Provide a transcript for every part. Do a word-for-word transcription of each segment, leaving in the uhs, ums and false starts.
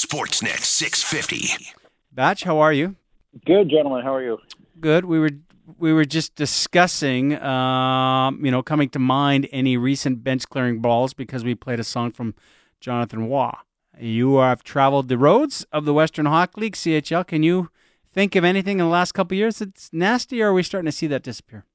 Sportsnet six fifty. Batch, how are you? Good, gentlemen. How are you? Good. We were we were just discussing, um, you know, coming to mind any recent bench clearing balls because we played a song from Jonathan Waugh. You have traveled the roads of the Western Hockey League, C H L. Can you think of anything in the last couple of years that's nasty, or are we starting to see that disappear?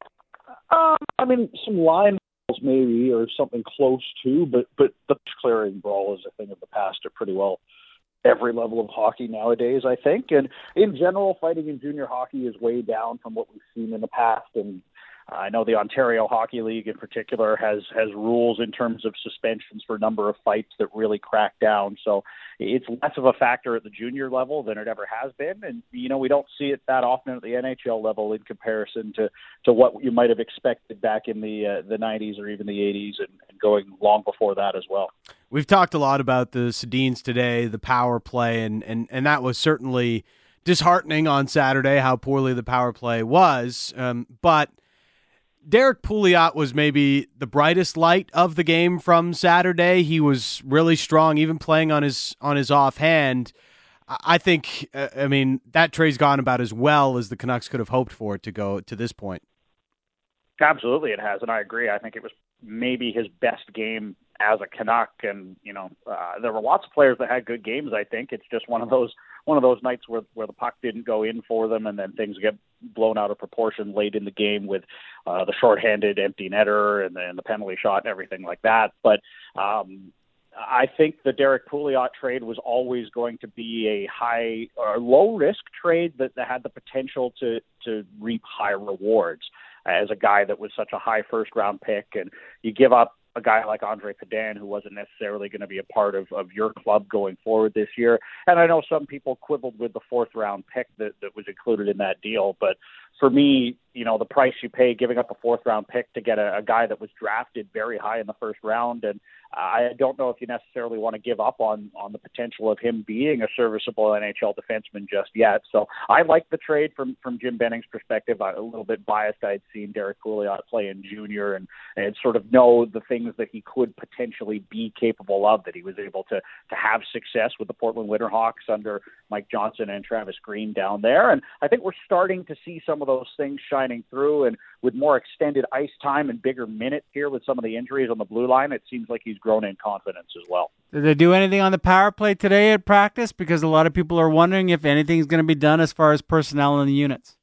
Um, I mean, some line balls maybe, or something close to, but but the clearing brawl is a thing of the past at pretty well every level of hockey nowadays, I think. And in general, fighting in junior hockey is way down from what we've seen in the past. And I know the Ontario Hockey League in particular has has rules in terms of suspensions for a number of fights that really crack down. So it's less of a factor at the junior level than it ever has been. And, you know, we don't see it that often at the N H L level in comparison to, to what you might have expected back in the uh, the nineties or even the eighties and, and going long before that as well. We've talked a lot about the Sedins today, the power play, and, and, and that was certainly disheartening on Saturday, how poorly the power play was. Um, but Derek Pouliot was maybe the brightest light of the game from Saturday. He was really strong, even playing on his on his offhand. I think, uh, I mean, that trade's gone about as well as the Canucks could have hoped for it to go to this point. Absolutely, it has, and I agree. I think it was maybe his best game as a Canuck, and you know, uh, there were lots of players that had good games. I think it's just one of those one of those nights where where the puck didn't go in for them, and then things get blown out of proportion late in the game with uh, the shorthanded empty netter and then the penalty shot and everything like that. But um, I think the Derek Pouliot trade was always going to be a high or low risk trade that, that had the potential to to reap high rewards. As a guy that was such a high first round pick, and you give up a guy like Andre Pedan, who wasn't necessarily going to be a part of, of your club going forward this year. And I know some people quibbled with the fourth round pick that, that was included in that deal, but for me, you know, the price you pay giving up a fourth round pick to get a, a guy that was drafted very high in the first round, and uh, I don't know if you necessarily want to give up on on the potential of him being a serviceable N H L defenseman just yet. So I like the trade from from Jim Benning's perspective. I'm a little bit biased. I'd seen Derek Pouliot play in junior and and sort of know the things that he could potentially be capable of, that he was able to to have success with the Portland Winterhawks under Mike Johnson and Travis Green down there. And I think we're starting to see some of those things shining through, and with more extended ice time and bigger minutes here with some of the injuries on the blue line, it seems like he's grown in confidence as well. Did they do anything on the power play today at practice? Because a lot of people are wondering if anything's going to be done as far as personnel in the units.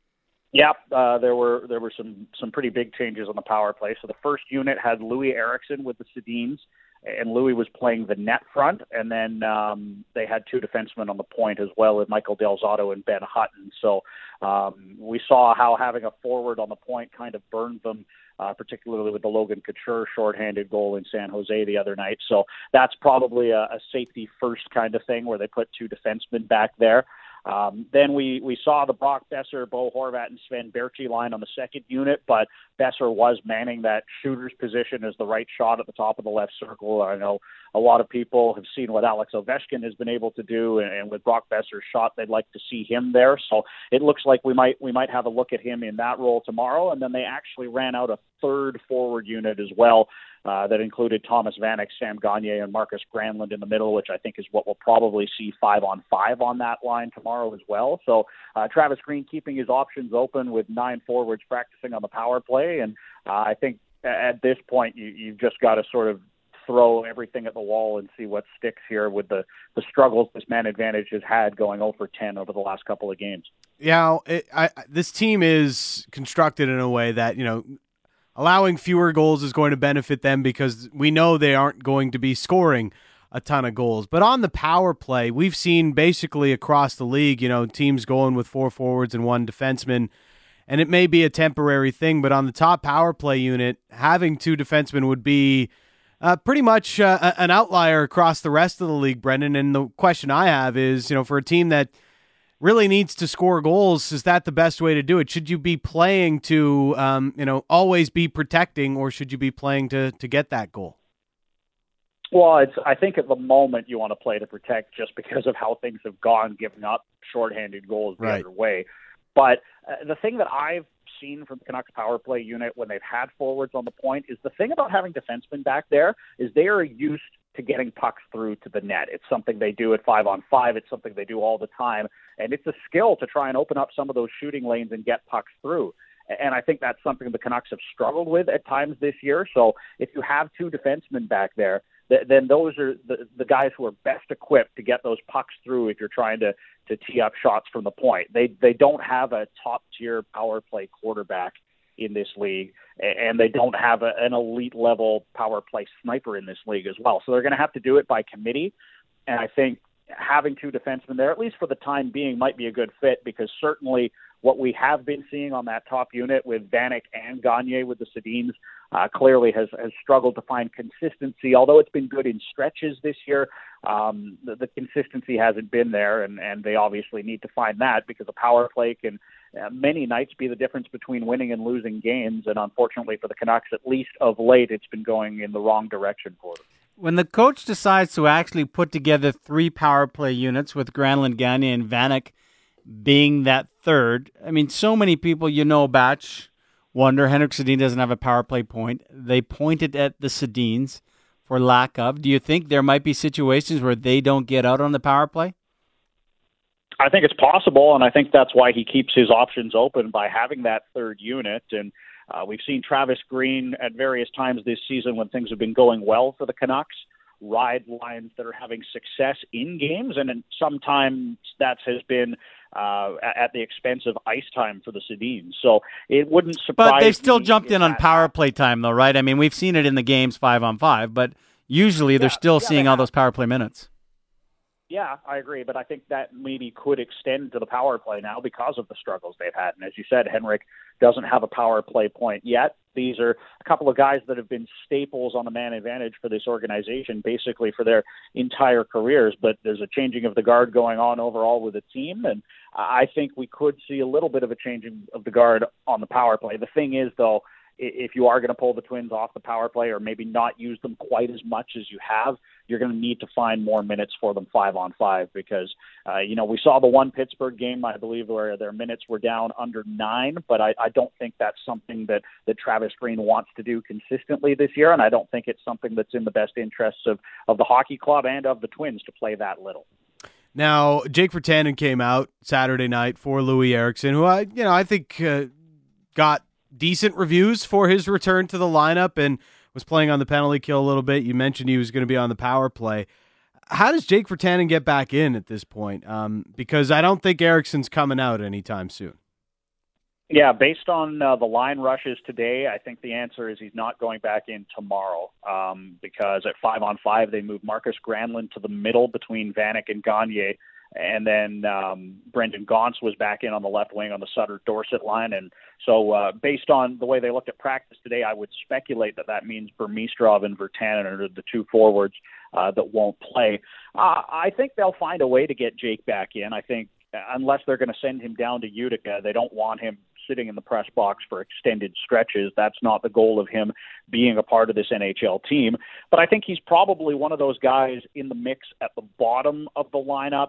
Yep, uh, there were there were some some pretty big changes on the power play. So the first unit had Louis Eriksson with the Sedins, and Louis was playing the net front, and then um, they had two defensemen on the point as well, with Michael Del Zotto and Ben Hutton. So um, we saw how having a forward on the point kind of burned them, uh, particularly with the Logan Couture shorthanded goal in San Jose the other night. So that's probably a, a safety first kind of thing where they put two defensemen back there. Um, then we, we saw the Brock Besser, Bo Horvat, and Sven Berchi line on the second unit, but Besser was manning that shooter's position as the right shot at the top of the left circle. I know a lot of people have seen what Alex Ovechkin has been able to do, and, and with Brock Besser's shot, they'd like to see him there. So it looks like we might we might have a look at him in that role tomorrow. And then they actually ran out a third forward unit as well, uh, that included Thomas Vanek, Sam Gagner, and Marcus Granlund in the middle, which I think is what we'll probably see five on five on that line tomorrow as well. So uh, Travis Green keeping his options open with nine forwards practicing on the power play. And uh, I think at this point, you, you've just got to sort of throw everything at the wall and see what sticks here with the, the struggles this man advantage has had going oh for ten over the last couple of games. Yeah, it, I, this team is constructed in a way that, you know, allowing fewer goals is going to benefit them because we know they aren't going to be scoring a ton of goals. But on the power play, we've seen basically across the league, you know, teams going with four forwards and one defenseman, and it may be a temporary thing, but on the top power play unit, having two defensemen would be uh, pretty much uh, an outlier across the rest of the league, Brendan. And the question I have is, you know, for a team that really needs to score goals, is that the best way to do it? Should you be playing to, um, you know, always be protecting, or should you be playing to, to get that goal? Well, it's, I think at the moment you want to play to protect just because of how things have gone, giving up shorthanded goals the right. other way. But uh, the thing that I've seen from the Canucks power play unit when they've had forwards on the point is the thing about having defensemen back there is they are used to getting pucks through to the net. It's something they do at five on five. It's something they do all the time. And it's a skill to try and open up some of those shooting lanes and get pucks through. And I think that's something the Canucks have struggled with at times this year. So if you have two defensemen back there, th- then those are the, the guys who are best equipped to get those pucks through if you're trying to, to tee up shots from the point. They they don't have a top-tier power play quarterback in this league, and they don't have a, an elite-level power play sniper in this league as well. So they're going to have to do it by committee, and I think having two defensemen there, at least for the time being, might be a good fit, because certainly what we have been seeing on that top unit with Vanek and Gagne with the Sedins uh, clearly has, has struggled to find consistency. Although it's been good in stretches this year, um, the, the consistency hasn't been there, and, and they obviously need to find that, because a power play can uh, many nights be the difference between winning and losing games. And unfortunately for the Canucks, at least of late, it's been going in the wrong direction for them. When the coach decides to actually put together three power play units with Granlund, Gagne, and Vanek being that third, I mean, so many people, you know, Batch, wonder Henrik Sedin doesn't have a power play point. They pointed at the Sedins for lack of. Do you think there might be situations where they don't get out on the power play? I think it's possible, and I think that's why he keeps his options open by having that third unit. And uh, we've seen Travis Green at various times this season, when things have been going well for the Canucks, ride lines that are having success in games, and then sometimes that has been uh, at the expense of ice time for the Sedins. So it wouldn't surprise me. But they've still jumped in on power play time, though, right? I mean, we've seen it in the games five on five, but usually they're yeah, still yeah, seeing all those power play minutes. Yeah, I agree, but I think that maybe could extend to the power play now because of the struggles they've had. And as you said, Henrik doesn't have a power play point yet. These are a couple of guys that have been staples on the man advantage for this organization basically for their entire careers, but there's a changing of the guard going on overall with the team, and I think we could see a little bit of a changing of the guard on the power play. The thing is, though, if you are going to pull the Twins off the power play, or maybe not use them quite as much as you have, you're going to need to find more minutes for them five on five, because, uh, you know, we saw the one Pittsburgh game, I believe, where their minutes were down under nine, but I, I don't think that's something that, that Travis Green wants to do consistently this year, and I don't think it's something that's in the best interests of, of the hockey club and of the Twins to play that little. Now, Jake Virtanen came out Saturday night for Louis Eriksson, who I, you know, I think uh, got decent reviews for his return to the lineup and was playing on the penalty kill a little bit. You mentioned he was going to be on the power play. How does Jake Virtanen get back in at this point? Um, because I don't think Eriksson's coming out anytime soon. Yeah, based on uh, the line rushes today, I think the answer is he's not going back in tomorrow, um, because at five on five, they moved Marcus Granlund to the middle between Vanek and Gagne. And then um, Brendan Gaunce was back in on the left wing on the Sutter-Dorsett line. And so uh, based on the way they looked at practice today, I would speculate that that means Burmistrov and Virtanen are the two forwards uh, that won't play. Uh, I think they'll find a way to get Jake back in. I think unless they're going to send him down to Utica, they don't want him sitting in the press box for extended stretches. That's not the goal of him being a part of this N H L team. But I think he's probably one of those guys in the mix at the bottom of the lineup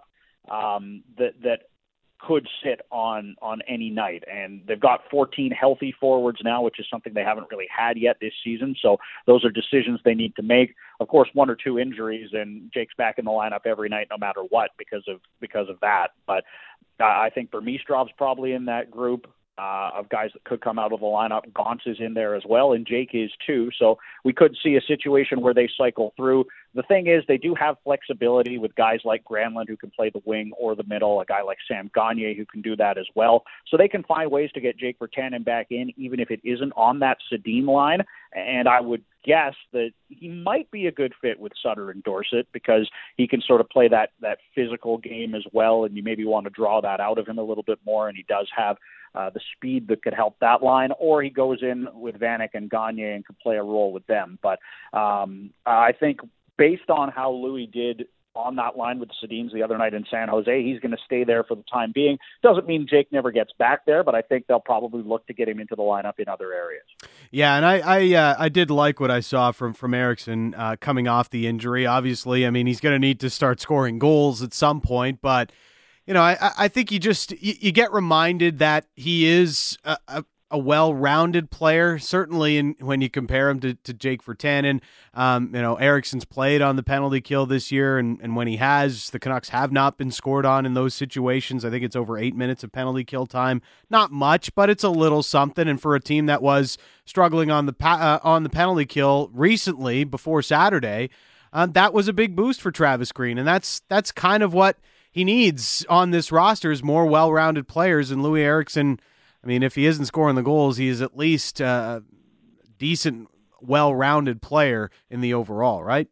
um, that that could sit on on any night. And they've got fourteen healthy forwards now, which is something they haven't really had yet this season. So those are decisions they need to make. Of course, one or two injuries, and Jake's back in the lineup every night, no matter what, because of because of that. But uh, I think Burmistrov's probably in that group. Uh, of guys that could come out of the lineup. Gaunce is in there as well, and Jake is too. So we could see a situation where they cycle through. The thing is, they do have flexibility with guys like Granlund who can play the wing or the middle, a guy like Sam Gagne who can do that as well. So they can find ways to get Jake Virtanen back in, even if it isn't on that Sedin line. And I would guess that he might be a good fit with Sutter and Dorsett, because he can sort of play that, that physical game as well, and you maybe want to draw that out of him a little bit more, and he does have Uh, the speed that could help that line, or he goes in with Vanek and Gagne and could play a role with them. But um, I think based on how Louis did on that line with the Sedins the other night in San Jose, he's going to stay there for the time being. Doesn't mean Jake never gets back there, but I think they'll probably look to get him into the lineup in other areas. Yeah, and I I, uh, I did like what I saw from, from Eriksson uh, coming off the injury. Obviously, I mean, he's going to need to start scoring goals at some point, but you know, I, I think you just you, you get reminded that he is a, a, a well-rounded player, certainly in, when you compare him to, to Jake Virtanen. Um, you know, Eriksson's played on the penalty kill this year, and, and when he has, the Canucks have not been scored on in those situations. I think it's over eight minutes of penalty kill time. Not much, but it's a little something. And for a team that was struggling on the uh, on the penalty kill recently, before Saturday, uh, that was a big boost for Travis Green, and that's that's kind of what he needs on this roster, is more well-rounded players. And Loui Eriksson, I mean, if he isn't scoring the goals, he is at least a decent, well-rounded player in the overall, right?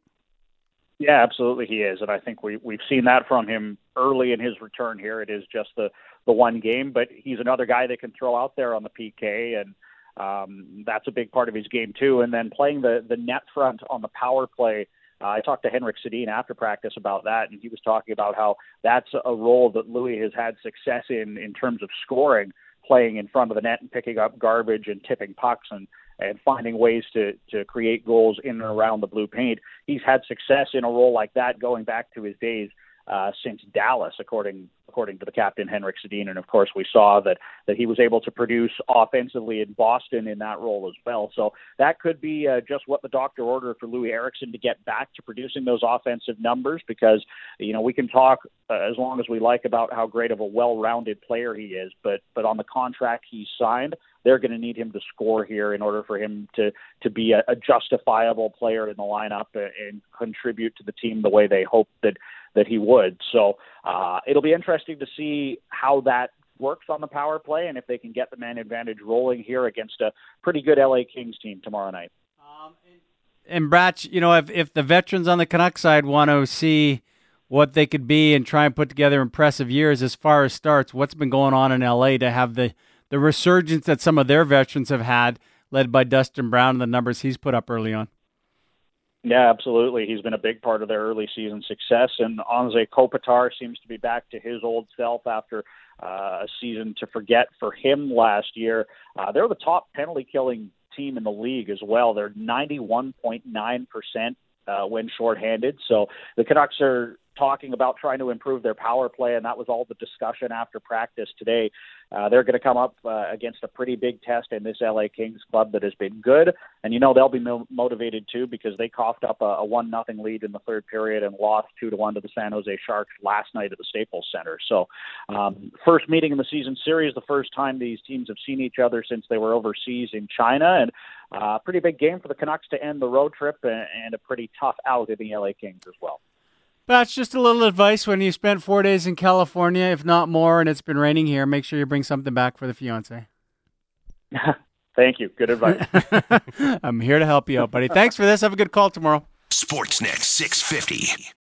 Yeah, absolutely he is. And I think we, we've seen that from him early in his return here. It is just the, the one game, but he's another guy that can throw out there on the P K, and um, that's a big part of his game too. And then playing the, the net front on the power play, Uh, I talked to Henrik Sedin after practice about that, and he was talking about how that's a role that Loui has had success in in terms of scoring, playing in front of the net and picking up garbage and tipping pucks and, and finding ways to, to create goals in and around the blue paint. He's had success in a role like that going back to his days uh, since Dallas, according according to the captain, Henrik Sedin. And, of course, we saw that, that he was able to produce offensively in Boston in that role as well. So that could be uh, just what the doctor ordered for Loui Eriksson to get back to producing those offensive numbers, because, you know, we can talk uh, as long as we like about how great of a well-rounded player he is, but but on the contract he's signed, they're going to need him to score here in order for him to, to be a, a justifiable player in the lineup and, and contribute to the team the way they hope that, that he would. So uh, it'll be interesting to see how that works on the power play and if they can get the man advantage rolling here against a pretty good L A Kings team tomorrow night. Um, and, and Bratch, you know, if, if the veterans on the Canucks side want to see what they could be and try and put together impressive years as far as starts, what's been going on in L A to have the, the resurgence that some of their veterans have had, led by Dustin Brown and the numbers he's put up early on? Yeah, absolutely. He's been a big part of their early season success, and Anze Kopitar seems to be back to his old self after uh, a season to forget for him last year. Uh, they're the top penalty-killing team in the league as well. They're ninety-one point nine percent uh, when shorthanded, so the Canucks are talking about trying to improve their power play, and that was all the discussion after practice today. Uh, they're going to come up uh, against a pretty big test in this L A Kings club that has been good, and you know they'll be mo- motivated too, because they coughed up a, a one nothing lead in the third period and lost two to one to the San Jose Sharks last night at the Staples Center. So um, first meeting in the season series, the first time these teams have seen each other since they were overseas in China, and a uh, pretty big game for the Canucks to end the road trip, and, and a pretty tough out in the L A Kings as well. That's just a little advice when you spent four days in California, if not more, and it's been raining here. Make sure you bring something back for the fiance. Thank you. Good advice. I'm here to help you out, buddy. Thanks for this. Have a good call tomorrow. Sportsnet six fifty.